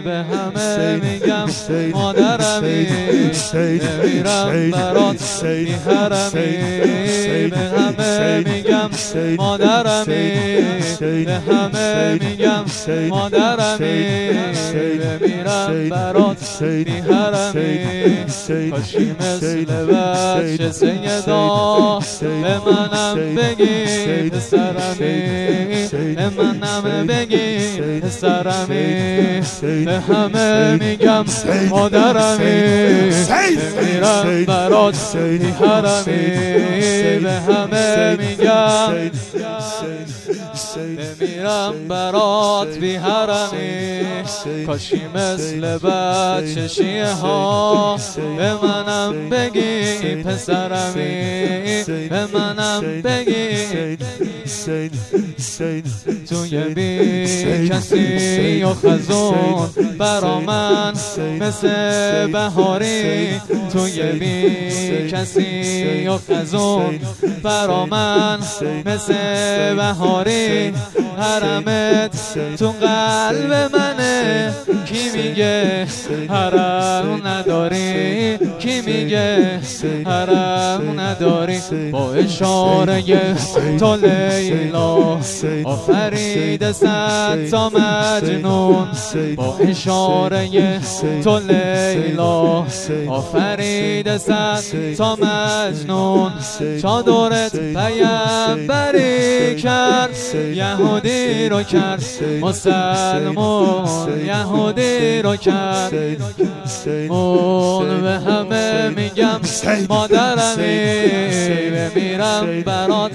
به همه میگم مادرمی، بمیرم برات بی حرمی. به همه میگم مادرمی، به همه میگم مادرمی، بمیرم برات بی حرمی. کاشی مثل بچه سیدا به منم بگی پسرمی، به منم بگی پسرمی. به همه میگم مادرمی، بمیرم برات بی حرمی. به همه میگم بمیرم برات بی حرمی. کاشی مثل بچه شیعه ها به منم بگی پسرمی، به منم بگی توی بی کسی و خزون برا من مثل بهاری. توی بی کسی و خزون برا من مثل بهاری. حرمت تو قلب منه، کی میگه حرم نداری؟ کی میگه حرم نداری؟ با اشاره تو لیلا آفرید صد تا مجنون. با اشاره تو لیلا آفرید صد تا مجنون. چادرت پیمبری کرد، یهودی رو کرد مسلمون، یهودی رو کرد اون. به همه میگم مادرمی، بمیرم برات.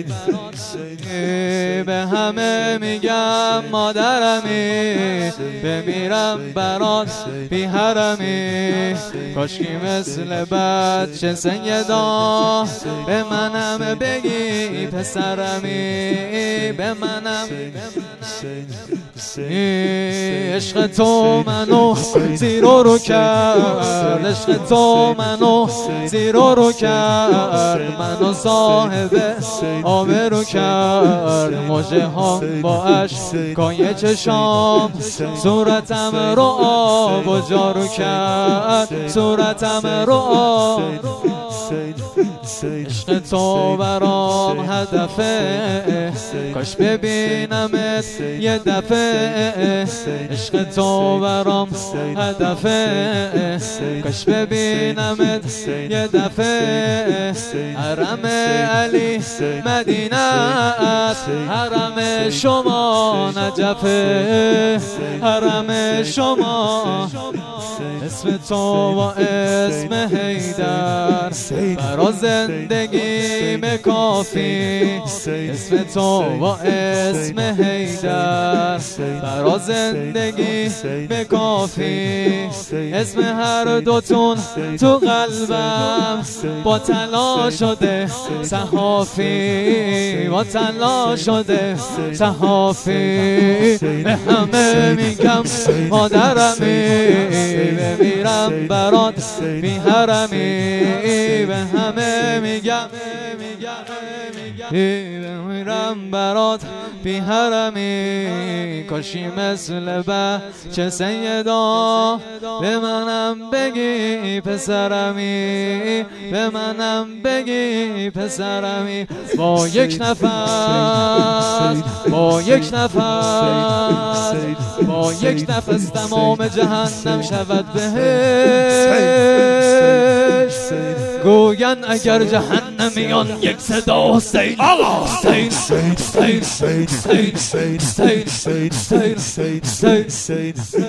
به همه میگم مادرمی، بمیرم برات بی حرمی. کاشکی مثل بچه سیدا به منم بگی پسرمی، به منم. عشق تو منو زیرو رو کرد، عشق تو منو زیرو رو کرد، منو صاحب آبرو کرد. موجه ها با اشکای چشام صورتم رو آب و جارو کرد، صورتم رو آب. عشق تو برام هدفه، کاش ببینمت یه دفعه. عشق تو برام هدفه، کاش ببینمت یه دفعه. حرم علی مدینه است، حرم شما نجفه، حرم شما. اسم تو و اسم حیدر برا زندگی مکافی. اسم تو و اسم حیدر برا زندگی مکافی. اسم هر دوتون تو قلبم با طلا شده صحافی، با طلا شده صحافی. به همه میگم مادرمی، بمیرم برات بی حرمی. به همه میگم بمیرم برات بی حرمی. کاشی مثل بچه سیدا به منم بگی پسرمی، به منم بگی پسرمی. با یک نفس، با یک نفس، با یک نفس تمام جهنم شود بهشت. گوین اگر جهنمیان یک صدا حسین، حسین، حسین، حسین، حسین، حسین، حسین.